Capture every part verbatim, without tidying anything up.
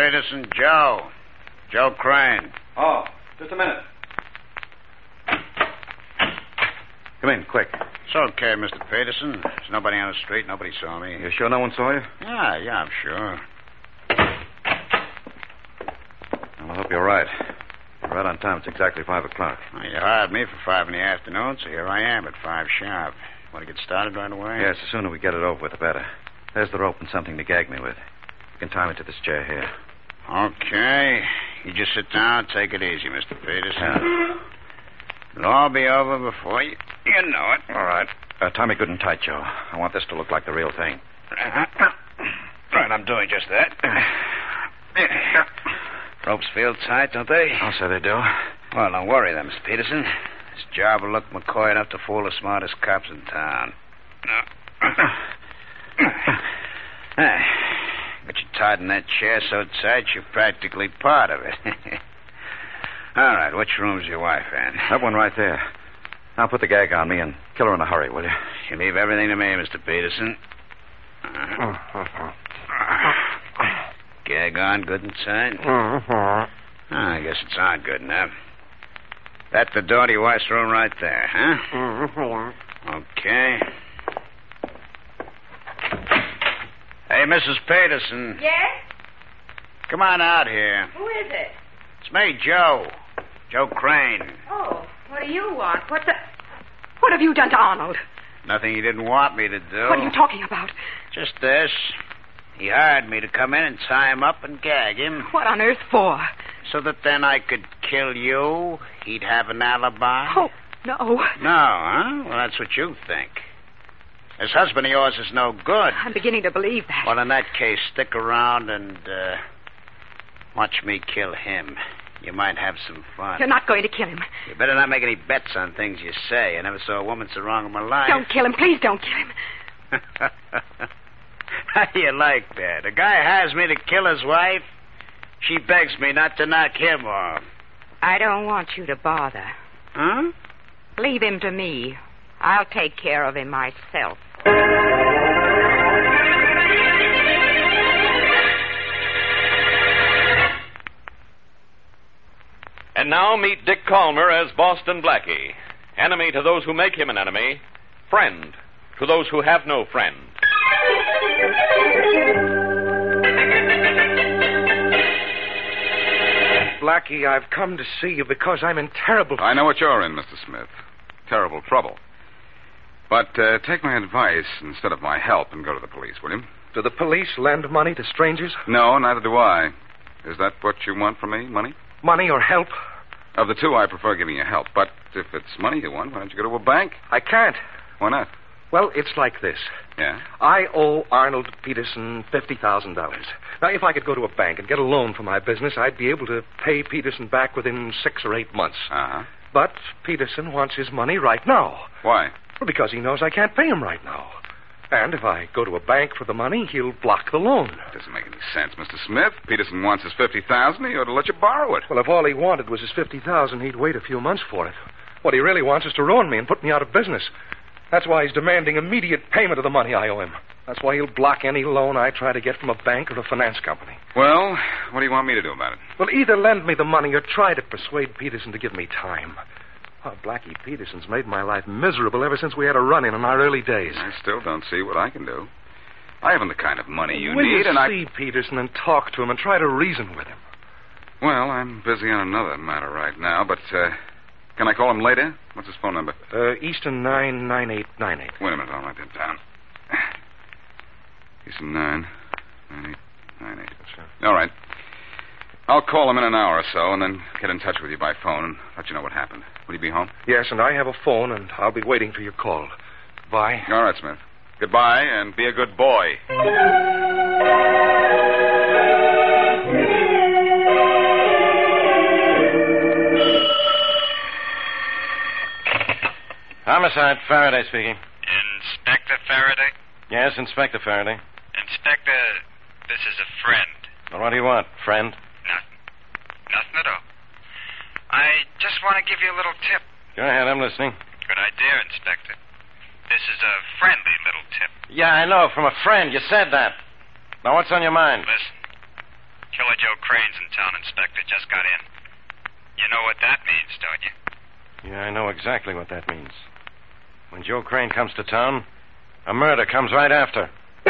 Peterson. Joe. Joe Crane. Oh, just a minute. Come in, quick. It's okay, Mister Peterson. There's nobody on the street. Nobody saw me. You sure no one saw you? Yeah, yeah, I'm sure. Well, I hope you're right. You're right on time. It's exactly five o'clock. Well, you hired me for five in the afternoon, so here I am at five sharp. Want to get started right away? Yes, the sooner we get it over with, the better. There's the rope and something to gag me with. You can tie me to this chair here. Okay. You just sit down. Take it easy, Mister Peterson. Yeah. It'll all be over before you, you know it. All right. Uh, tie me good and tight, Joe. I want this to look like the real thing. Right, I'm doing just that. Ropes feel tight, don't they? I'll say they do. Well, don't worry then, Mister Peterson. This job will look McCoy enough to fool the smartest cops in town. Hey, got you tied in that chair so tight you're practically part of it. All right, which room's your wife in? That one right there. Now put the gag on me and kill her in a hurry, will you? You leave everything to me, Mister Peterson. Gag on good and tight? Oh, I guess it's on good enough. That's the door to your wife's room right there, huh? Okay. Hey, Missus Peterson. Yes? Come on out here. Who is it? It's me, Joe. Joe Crane. Oh, what do you want? What the... What have you done to Arnold? Nothing he didn't want me to do. What are you talking about? Just this. He hired me to come in and tie him up and gag him. What on earth for? So that then I could kill you. He'd have an alibi. Oh, no. No, huh? Well, that's what you think. This husband of yours is no good. I'm beginning to believe that. Well, in that case, stick around and uh, watch me kill him. You might have some fun. You're not going to kill him. You better not make any bets on things you say. I never saw a woman so wrong in my life. Don't kill him. Please don't kill him. How do you like that? A guy hires me to kill his wife. She begs me not to knock him off. I don't want you to bother. Huh? Leave him to me. I'll take care of him myself. And now meet Dick Calmer as Boston Blackie. Enemy to those who make him an enemy. Friend to those who have no friend. Blackie, I've come to see you because I'm in terrible... I know what you're in, Mister Smith. Terrible trouble. But uh, take my advice instead of my help and go to the police, will you? Do the police lend money to strangers? No, neither do I. Is that what you want from me, money? Money or help? Of the two, I prefer giving you help. But if it's money you want, why don't you go to a bank? I can't. Why not? Well, it's like this. Yeah? I owe Arnold Peterson fifty thousand dollars. Now, if I could go to a bank and get a loan for my business, I'd be able to pay Peterson back within six or eight months. Uh-huh. But Peterson wants his money right now. Why? Well, because he knows I can't pay him right now. And if I go to a bank for the money, he'll block the loan. Doesn't make any sense, Mister Smith. Peterson wants his fifty thousand dollars. He ought to let you borrow it. Well, if all he wanted was his fifty thousand dollars, he'd wait a few months for it. What he really wants is to ruin me and put me out of business. That's why he's demanding immediate payment of the money I owe him. That's why he'll block any loan I try to get from a bank or a finance company. Well, what do you want me to do about it? Well, either lend me the money or try to persuade Peterson to give me time. Oh, Blackie Peterson's made my life miserable ever since we had a run-in in our early days. I still don't see what I can do. I haven't the kind of money you Will need, you and I... see Peterson and talk to him and try to reason with him? Well, I'm busy on another matter right now, but, uh... can I call him later? What's his phone number? Uh, Easton nine nine eight nine eight. Wait a minute, I'll write that down. Easton nine nine eight nine eight. Sure. All right. I'll call him in an hour or so and then get in touch with you by phone and let you know what happened. Will you be home? Yes, and I have a phone, and I'll be waiting for your call. Bye. All right, Smith. Goodbye, and be a good boy. Homicide, Faraday speaking. Inspector Faraday? Yes, Inspector Faraday. Inspector, this is a friend. Well, what do you want, friend? Nothing. Nothing at all. I just want to give you a little tip. Go ahead, I'm listening. Good idea, Inspector. This is a friendly little tip. Yeah, I know, from a friend. You said that. Now, what's on your mind? Listen. Killer Joe Crane's in town, Inspector. Just got in. You know what that means, don't you? Yeah, I know exactly what that means. When Joe Crane comes to town, a murder comes right after.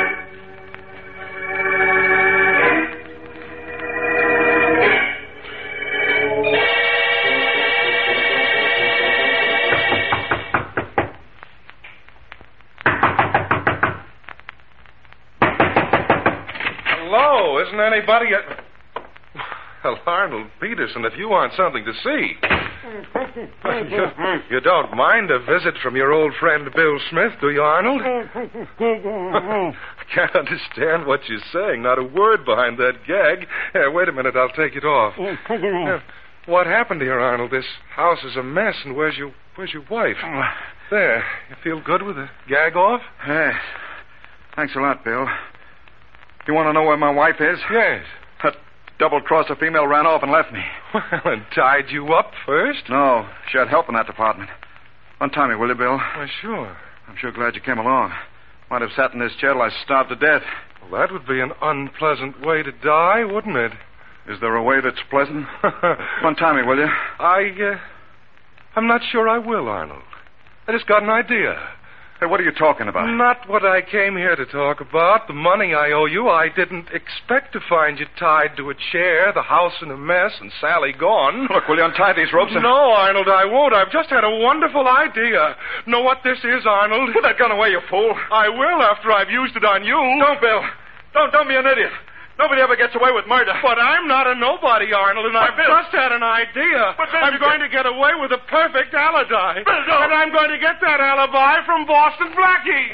Hello, isn't anybody at... Well, Arnold Peterson, if you want something to see... You, you don't mind a visit from your old friend Bill Smith, do you, Arnold? I can't understand what you're saying. Not a word behind that gag. Here, wait a minute. I'll take it off. Here, what happened here, Arnold? This house is a mess, and where's your where's your wife? There. You feel good with the gag off? Yes. Thanks a lot, Bill. You want to know where my wife is? Yes. That double-crosser female ran off and left me. Well, and tied you up first? No, she had help in that department. Untie me, will you, Bill? Why, sure. I'm sure glad you came along. Might have sat in this chair till I starved to death. Well, that would be an unpleasant way to die, wouldn't it? Is there a way that's pleasant? Untie me, will you? I, uh, I'm not sure I will, Arnold. I just got an idea. Hey, what are you talking about? Not what I came here to talk about. The money I owe you, I didn't expect to find you tied to a chair, the house in a mess, and Sally gone. Look, will you untie these ropes? And... No, Arnold, I won't. I've just had a wonderful idea. Know what this is, Arnold? Put that gun away, you fool. I will after I've used it on you. Don't, Bill. Don't, don't be an idiot. Nobody ever gets away with murder. But I'm not a nobody, Arnold, and I've Bill. just had an idea. But Bill, I'm you going can... to get away with a perfect alibi. Bill, don't. And I'm going to get that alibi from Boston Blackie.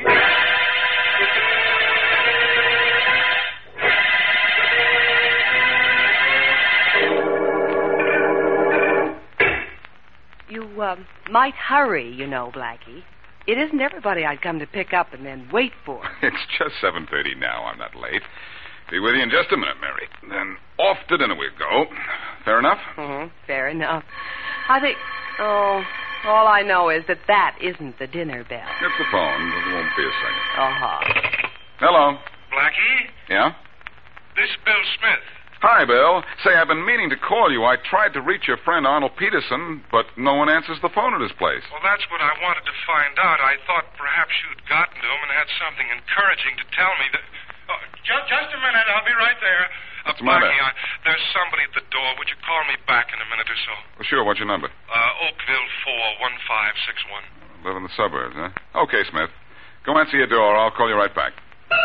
You uh, might hurry, you know, Blackie. It isn't everybody I'd come to pick up and then wait for. It's just seven thirty now. I'm not late. Be with you in just a minute, Mary. Then off to dinner we go. Fair enough? Mm-hmm. Fair enough. I think... Oh, all I know is that that isn't the dinner bell. It's the phone. It won't be a second. Uh-huh. Hello. Blackie? Yeah? This is Bill Smith. Hi, Bill. Say, I've been meaning to call you. I tried to reach your friend Arnold Peterson, but no one answers the phone at his place. Well, that's what I wanted to find out. I thought perhaps you'd gotten to him and had something encouraging to tell me that... Oh, just, just a minute. I'll be right there. Uh, What's the matter? Blackie, I, there's somebody at the door. Would you call me back in a minute or so? Well, sure. What's your number? Uh, Oakville four one five six one. Live in the suburbs, huh? Okay, Smith. Go answer your door. I'll call you right back.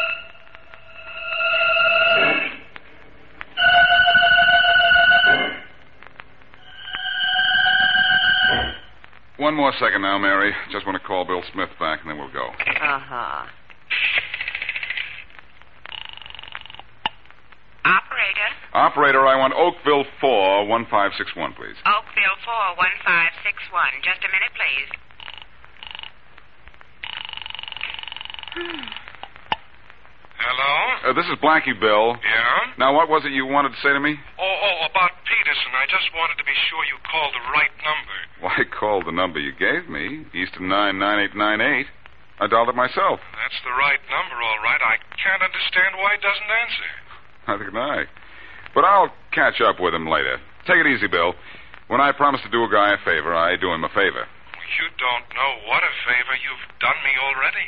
One more second now, Mary. Just want to call Bill Smith back, and then we'll go. Uh-huh. Operator. Operator, I want Oakville four one five six one, please. Oakville four one five six one. Just a minute, please. Hello? Uh, this is Blackie, Bill. Yeah? Now, what was it you wanted to say to me? Oh, oh, about Peterson. I just wanted to be sure you called the right number. Well, I called the number you gave me, Easton nine nine eight nine eight. I dialed it myself. That's the right number, all right. I can't understand why he doesn't answer. Neither can I. But I'll catch up with him later. Take it easy, Bill. When I promise to do a guy a favor, I do him a favor. You don't know what a favor you've done me already.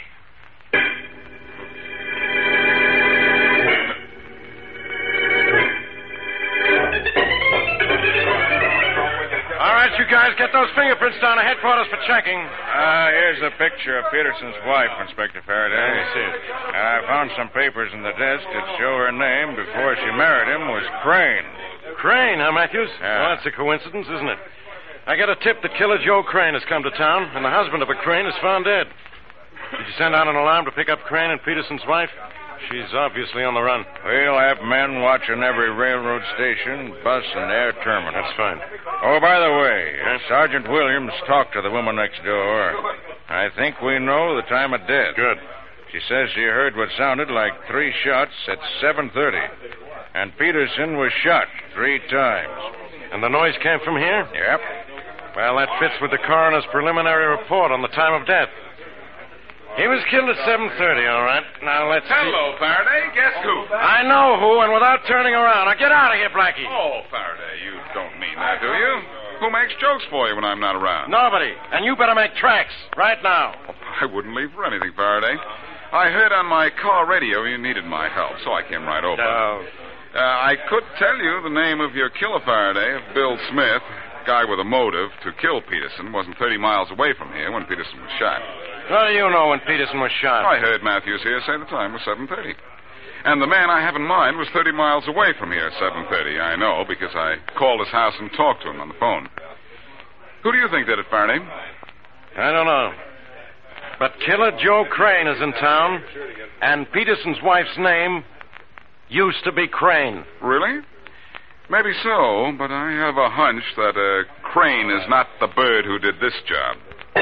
All right, you guys, get those fingerprints down to headquarters for checking. Ah, uh, here's a picture of Peterson's wife, Inspector Faraday. Let me see it. I found some papers in the desk that show her name before she married him was Crane. Crane, huh, Matthews? Yeah. Well, that's a coincidence, isn't it? I got a tip that killer Joe Crane has come to town, and the husband of a Crane is found dead. Did you send out an alarm to pick up Crane and Peterson's wife? She's obviously on the run. We'll have men watching every railroad station, bus, and air terminal. That's fine. Oh, by the way, Sergeant Williams talked to the woman next door. I think we know the time of death. Good. She says she heard what sounded like three shots at seven thirty. And Peterson was shot three times. And the noise came from here? Yep. Well, that fits with the coroner's preliminary report on the time of death. He was killed at seven thirty, all right. Now, let's see. Hello, Faraday. Guess who? I know who, and without turning around. Now, get out of here, Blackie. Oh, Faraday, you don't mean that, do you? Who makes jokes for you when I'm not around? Nobody. And you better make tracks right now. Oh, I wouldn't leave for anything, Faraday. I heard on my car radio you needed my help, so I came right over. No. Uh, I could tell you the name of your killer, Faraday, of Bill Smith, guy with a motive to kill Peterson, wasn't thirty miles away from here when Peterson was shot. How do you know when Peterson was shot? I heard Matthews here say the time was seven thirty. And the man I have in mind was thirty miles away from here at seven thirty. I know, because I called his house and talked to him on the phone. Who do you think did it, Faraday? I don't know. But Killer Joe Crane is in town, and Peterson's wife's name used to be Crane. Really? Maybe so, but I have a hunch that uh, Crane is not the bird who did this job.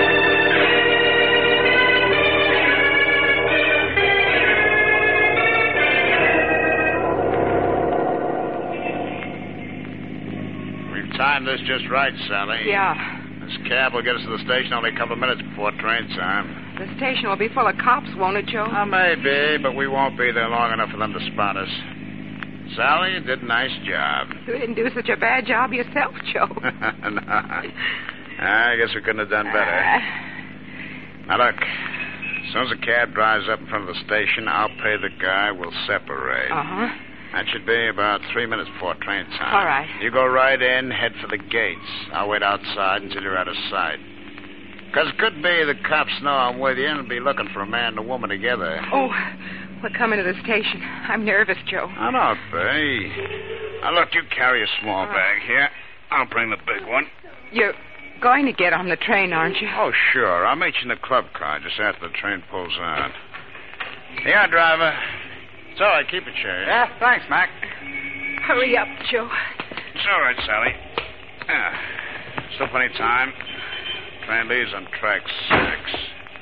We've timed this just right, Sally. Yeah. This cab will get us to the station only a couple of minutes before train time. The station will be full of cops, won't it, Joe? Uh, maybe, but we won't be there long enough for them to spot us. Sally, you did a nice job. You didn't do such a bad job yourself, Joe. No. I guess we couldn't have done better. Uh... Now, look. As soon as the cab drives up in front of the station, I'll pay the guy. We'll separate. Uh-huh. That should be about three minutes before train time. All right. You go right in, head for the gates. I'll wait outside until you're out of sight. Because it could be the cops know I'm with you and be looking for a man and a woman together. Oh, we're coming to the station. I'm nervous, Joe. I don't be. Now, look, you carry a small bag here. I'll bring the big one. You're going to get on the train, aren't you? Oh, sure. I'll meet you in the club car just after the train pulls out. Yeah, driver. It's all right. Keep it, Sherry. Yeah, thanks, Mac. Hurry up, Joe. It's all right, Sally. Yeah. Still plenty of time. Train leaves on track six.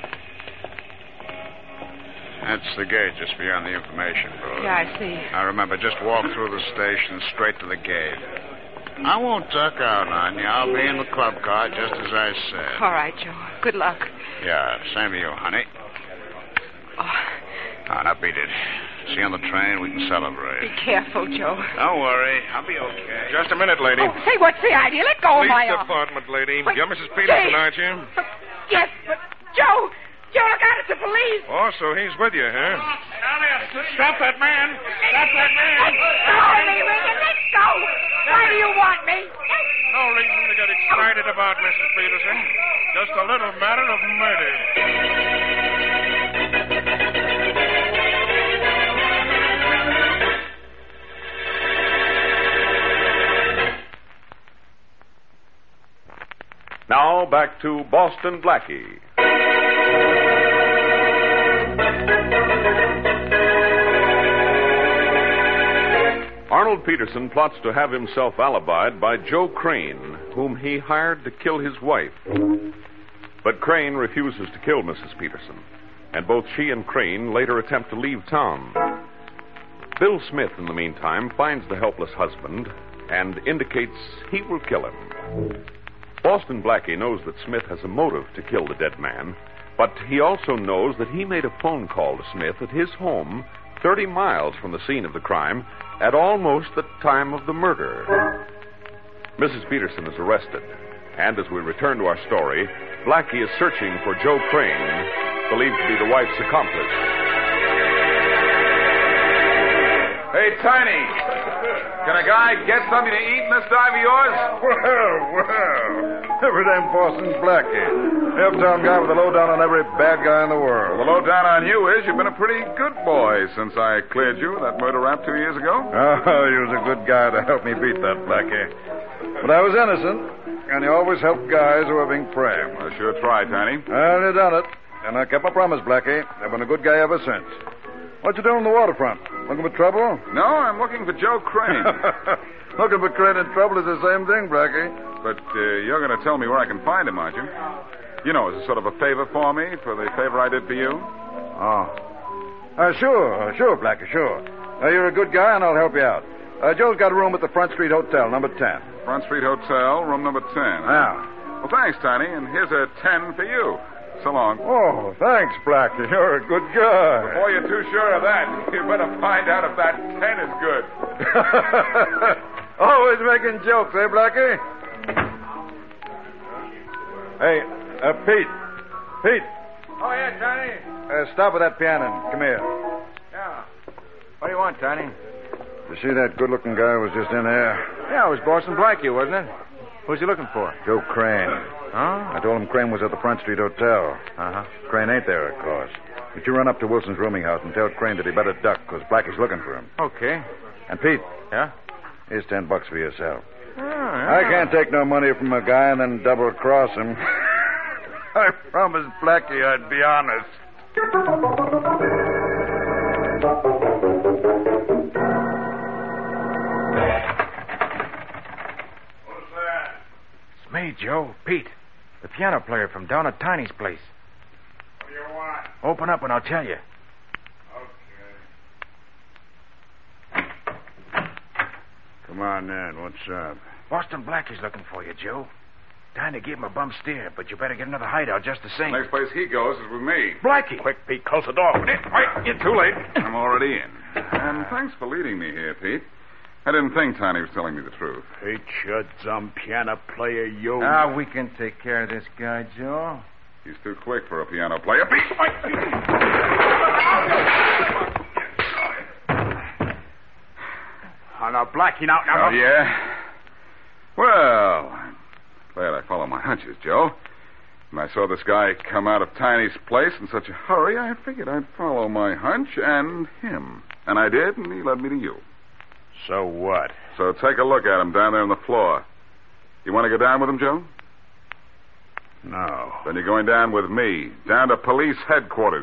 That's the gate just beyond the information booth. Yeah, I see. Now, remember, just walk through the station straight to the gate. I won't duck out on you. I'll be in the club car just as I said. All right, Joe. Good luck. Yeah, same to you, honey. Oh. Oh, now beat it. See you on the train. We can celebrate. Be careful, Joe. Don't worry. I'll be okay. Just a minute, lady. Oh, say, what's the idea? Let go of Police my arm. department, lady. Wait, You're Missus Peterson, Jay. aren't you? Yes, but Joe, Joe, look out! It's the police. Oh, so he's with you, huh? Stop that man! Stop that man! Let go of me, Regan. Let go. Why do you want me? No reason to get excited about, Missus Peterson. Just a little matter of murder. Now back to Boston Blackie. Arnold Peterson plots to have himself alibied by Joe Crane, whom he hired to kill his wife. But Crane refuses to kill Missus Peterson, and both she and Crane later attempt to leave town. Bill Smith, in the meantime, finds the helpless husband and indicates he will kill him. Boston Blackie knows that Smith has a motive to kill the dead man, but he also knows that he made a phone call to Smith at his home thirty miles from the scene of the crime at almost the time of the murder. Missus Peterson is arrested, and as we return to our story, Blackie is searching for Joe Crane, believed to be the wife's accomplice. Hey, Tiny. Can a guy get something to eat in this dive of yours? Well, well. Everything Boston's Blackie. The uptown guy with the lowdown on every bad guy in the world. Well, the lowdown on you is you've been a pretty good boy since I cleared you of that murder rap two years ago. Oh, you was a good guy to help me beat that, Blackie. But I was innocent, and you always help guys who are being framed. I sure tried, Tiny. Well, you done it. And I kept my promise, Blackie. I've been a good guy ever since. What you doing on the waterfront? Looking for trouble? No, I'm looking for Joe Crane. Looking for Crane and trouble is the same thing, Blackie. But uh, you're going to tell me where I can find him, aren't you? You know, as a sort of a favor for me, for the favor I did for you. Oh. Uh, sure, sure, Blackie, sure. Uh, you're a good guy, and I'll help you out. Uh, Joe's got a room at the Front Street Hotel, number ten. Front Street Hotel, room number ten. Yeah. Well, thanks, Tiny, and here's a ten for you. So long. Oh, thanks, Blackie. You're a good guy. Before you're too sure of that, you better find out if that ten is good. Always making jokes, eh, Blackie? Hey, uh, Pete. Pete. Oh, yeah, Tiny? Uh, stop with that piano. Come here. Yeah. What do you want, Tiny? You see that good-looking guy who was just in there? Yeah, it was Boston Blackie, wasn't it? Who's he looking for? Joe Crane. Huh? I told him Crane was at the Front Street Hotel. Uh-huh. Crane ain't there, of course. But you run up to Wilson's rooming house and tell Crane that he better duck, because Blackie's looking for him. Okay. And, Pete. Yeah? Here's ten bucks for yourself. Oh, yeah. I can't take no money from a guy and then double-cross him. I promised Blackie I'd be honest. It's me, Joe. Pete. The piano player from down at Tiny's place. What do you want? Open up and I'll tell you. Okay. Come on, then. What's up? Boston Blackie's looking for you, Joe. Tiny gave him a bum steer, but you better get another hideout just the same. Next place he goes is with me. Blackie! Quick, Pete. Close the door. Wait, you're too late. I'm already in. And thanks for leading me here, Pete. I didn't think Tiny was telling me the truth. Pete, you dumb piano player, you. Now we can take care of this guy, Joe. He's too quick for a piano player. Pete! Oh, now, Blackie, now... now Oh, yeah? Well, I'm glad I followed my hunches, Joe. When I saw this guy come out of Tiny's place in such a hurry, I figured I'd follow my hunch and him. And I did, and he led me to you. So what? So take a look at him down there on the floor. You want to go down with him, Joe? No. Then you're going down with me, down to police headquarters.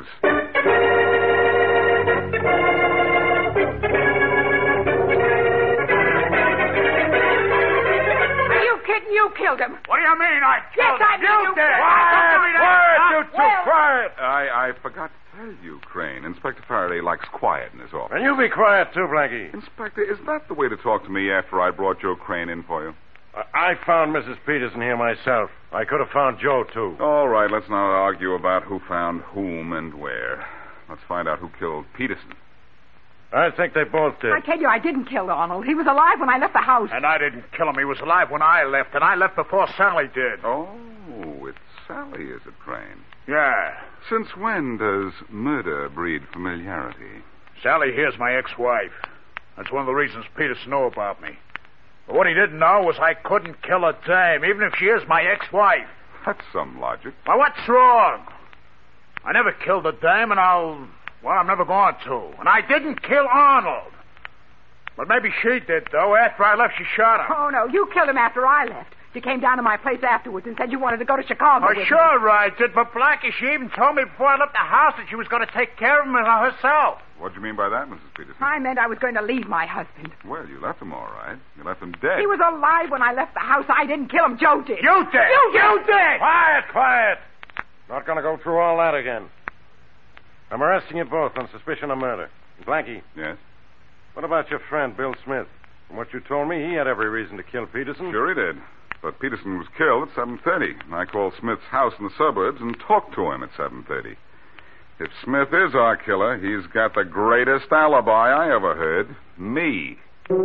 You killed him. What do you mean I killed yes, him? Yes, I mean you, you did. Quiet, quiet, you two, well, quiet. I, I forgot to tell you, Crane. Inspector Faraday likes quiet in his office. And you be quiet, too, Blackie. Inspector, is that the way to talk to me after I brought Joe Crane in for you? I, I found Missus Peterson here myself. I could have found Joe, too. All right, let's not argue about who found whom and where. Let's find out who killed Peterson. I think they both did. I tell you, I didn't kill Arnold. He was alive when I left the house. And I didn't kill him. He was alive when I left, and I left before Sally did. Oh, it's Sally, is it, Crane? Yeah. Since when does murder breed familiarity? Sally here's my ex-wife. That's one of the reasons Peterson knew about me. But what he didn't know was I couldn't kill a dame, even if she is my ex-wife. That's some logic. Well, what's wrong? I never killed a dame, and I'll... Well, I'm never going to. And I didn't kill Arnold. But maybe she did, though. After I left, she shot him. Oh, no. You killed him after I left. You came down to my place afterwards and said you wanted to go to Chicago Oh, with sure, me. I did. But Blackie, she even told me before I left the house that she was going to take care of him herself. What do you mean by that, Missus Peterson? I meant I was going to leave my husband. Well, you left him all right. You left him dead. He was alive when I left the house. I didn't kill him. Joe did. You did. You, you did. Quiet, quiet. Not going to go through all that again. I'm arresting you both on suspicion of murder. Blackie. Yes? What about your friend, Bill Smith? From what you told me, he had every reason to kill Peterson. Sure he did. But Peterson was killed at seven thirty. And I called Smith's house in the suburbs and talked to him at seven thirty. If Smith is our killer, he's got the greatest alibi I ever heard. Me.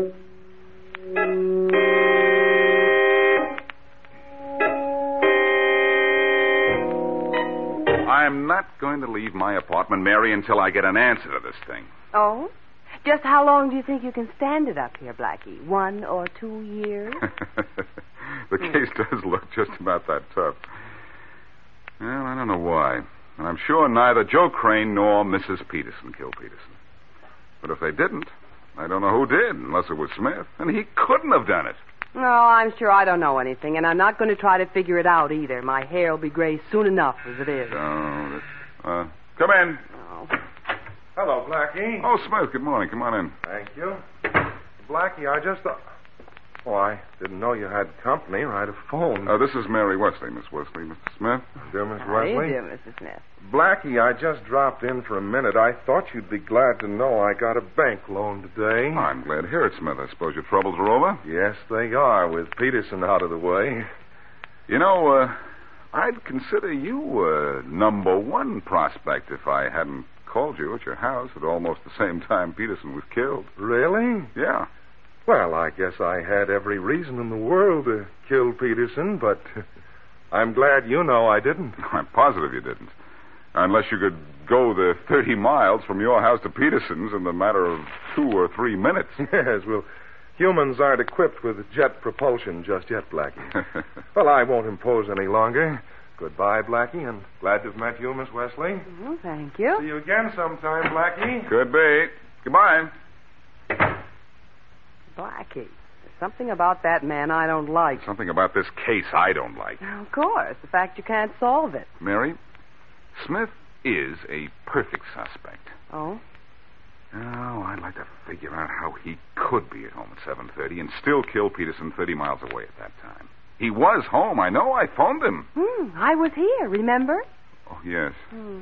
I'm not going to leave my apartment, Mary, until I get an answer to this thing. Oh? Just how long do you think you can stand it up here, Blackie? One or two years? The case does look just about that tough. Well, I don't know why. And I'm sure neither Joe Crane nor Missus Peterson killed Peterson. But if they didn't, I don't know who did, unless it was Smith. And he couldn't have done it. No, I'm sure I don't know anything, and I'm not going to try to figure it out either. My hair will be gray soon enough as it is. Oh, uh, come in. Oh. Hello, Blackie. Oh, Smith, good morning. Come on in. Thank you. Blackie, I just thought... Oh, I didn't know you had company. I had a phone. Uh, this is Mary Wesley, Miss Wesley. Mister Smith? Dear Miss How do Wesley? you do, Missus Smith? Blackie, I just dropped in for a minute. I thought you'd be glad to know I got a bank loan today. I'm glad to hear it, Smith. I suppose your troubles are over? Yes, they are, with Peterson out of the way. You know, uh, I'd consider you a number one prospect if I hadn't called you at your house at almost the same time Peterson was killed. Really? Yeah. Well, I guess I had every reason in the world to kill Peterson, but I'm glad you know I didn't. I'm positive you didn't. Unless you could go the thirty miles from your house to Peterson's in the matter of two or three minutes. Yes, well, humans aren't equipped with jet propulsion just yet, Blackie. Well, I won't impose any longer. Goodbye, Blackie, and glad to have met you, Miss Wesley. Oh, thank you. See you again sometime, Blackie. Could be. Goodbye. Blackie, there's something about that man I don't like. Something about this case I don't like. Of course, the fact you can't solve it. Mary, Smith is a perfect suspect. Oh? Oh, I'd like to figure out how he could be at home at seven thirty and still kill Peterson thirty miles away at that time. He was home, I know. I phoned him. Hmm, I was here, remember? Oh, yes. Hmm.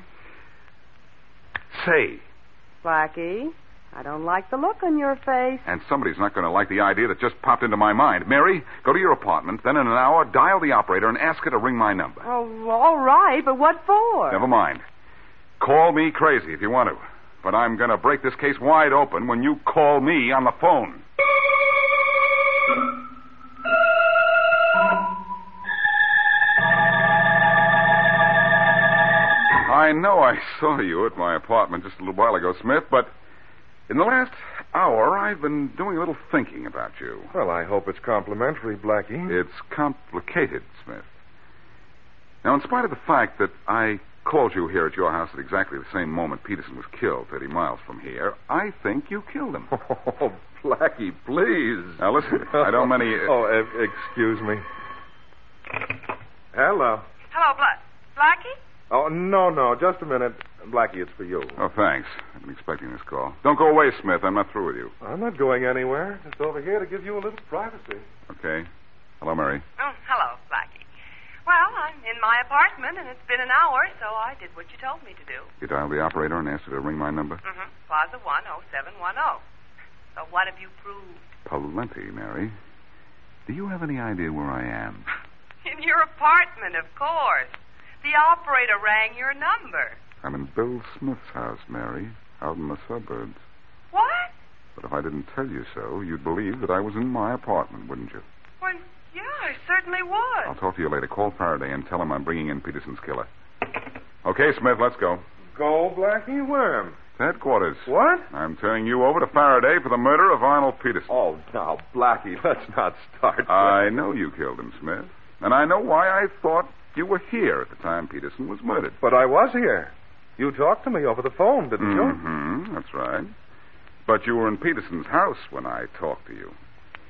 Say. Blackie, I don't like the look on your face. And somebody's not going to like the idea that just popped into my mind. Mary, go to your apartment, then in an hour, dial the operator and ask her to ring my number. Oh, all right, but what for? Never mind. Call me crazy if you want to. But I'm going to break this case wide open when you call me on the phone. I know I saw you at my apartment just a little while ago, Smith, but in the last hour, I've been doing a little thinking about you. Well, I hope it's complimentary, Blackie. It's complicated, Smith. Now, in spite of the fact that I called you here at your house at exactly the same moment Peterson was killed, thirty miles from here, I think you killed him. Oh, Blackie, please. Now, listen, I don't many... Uh... Oh, uh, excuse me. Hello. Hello, Bla- Blackie? Oh, no, no, just a minute. Blackie, it's for you. Oh, thanks. I've been expecting this call. Don't go away, Smith. I'm not through with you. I'm not going anywhere. Just over here to give you a little privacy. Okay. Hello, Mary. Oh, hello, Blackie. Well, I'm in my apartment, and it's been an hour, so I did what you told me to do. You dialed the operator and asked her to ring my number? Mm-hmm. Plaza one oh seven one oh. So what have you proved? Plenty, Mary. Do you have any idea where I am? In your apartment, of course. The operator rang your number. I'm in Bill Smith's house, Mary, out in the suburbs. What? But if I didn't tell you so, you'd believe that I was in my apartment, wouldn't you? Well, yeah, I certainly would. I'll talk to you later. Call Faraday and tell him I'm bringing in Peterson's killer. Okay, Smith, let's go. Go, Blackie? Where? To headquarters. What? I'm turning you over to Faraday for the murder of Arnold Peterson. Oh, now, Blackie, let's not start. I know you killed him, Smith. And I know why I thought you were here at the time Peterson was murdered. But I was here. You talked to me over the phone, didn't you? Mm-hmm, that's right. But you were in Peterson's house when I talked to you.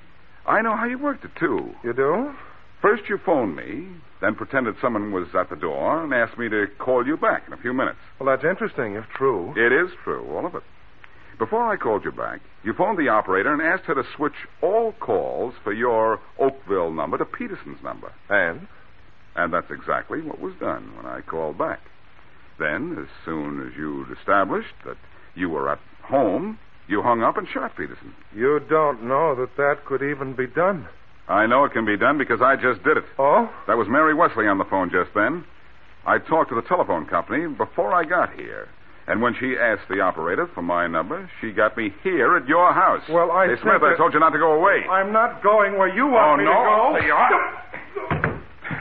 I know how you worked it, too. You do? First you phoned me, then pretended someone was at the door and asked me to call you back in a few minutes. Well, that's interesting, if true. It is true, all of it. Before I called you back, you phoned the operator and asked her to switch all calls for your Oakville number to Peterson's number. And? And that's exactly what was done when I called back. Then, as soon as you'd established that you were at home, you hung up and shot Peterson. You don't know that that could even be done. I know it can be done because I just did it. Oh? That was Mary Wesley on the phone just then. I talked to the telephone company before I got here. And when she asked the operator for my number, she got me here at your house. Well, I Hey, think Smith, that... I told you not to go away. I'm not going where you want oh, me no? to go. There you are.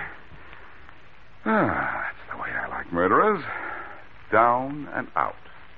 Ah, that's the way I like murderers. Down and out.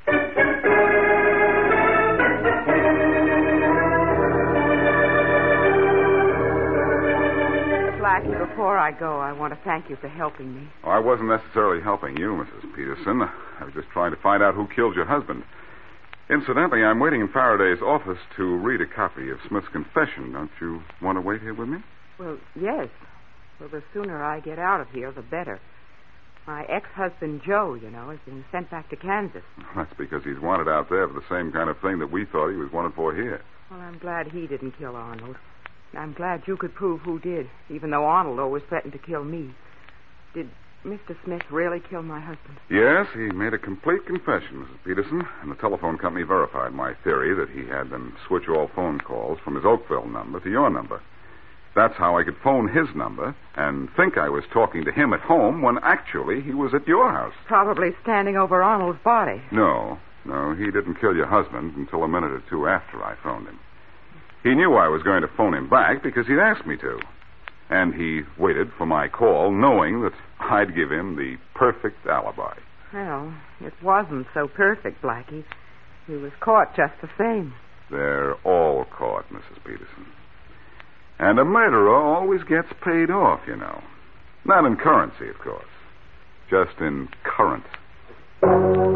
Blackie, before I go, I want to thank you for helping me. Oh, I wasn't necessarily helping you, Missus Peterson. I was just trying to find out who killed your husband. Incidentally, I'm waiting in Faraday's office to read a copy of Smith's confession. Don't you want to wait here with me? Well, yes. Well, the sooner I get out of here, the better. My ex-husband, Joe, you know, has been sent back to Kansas. That's because he's wanted out there for the same kind of thing that we thought he was wanted for here. Well, I'm glad he didn't kill Arnold. I'm glad you could prove who did, even though Arnold always threatened to kill me. Did Mister Smith really kill my husband? Yes, he made a complete confession, Missus Peterson, and the telephone company verified my theory that he had them switch all phone calls from his Oakville number to your number. That's how I could phone his number and think I was talking to him at home when actually he was at your house. Probably standing over Arnold's body. No, no, he didn't kill your husband until a minute or two after I phoned him. He knew I was going to phone him back because he'd asked me to. And he waited for my call, knowing that I'd give him the perfect alibi. Well, it wasn't so perfect, Blackie. He was caught just the same. They're all caught, Missus Peterson. And a murderer always gets paid off, you know. Not in currency, of course. Just in current.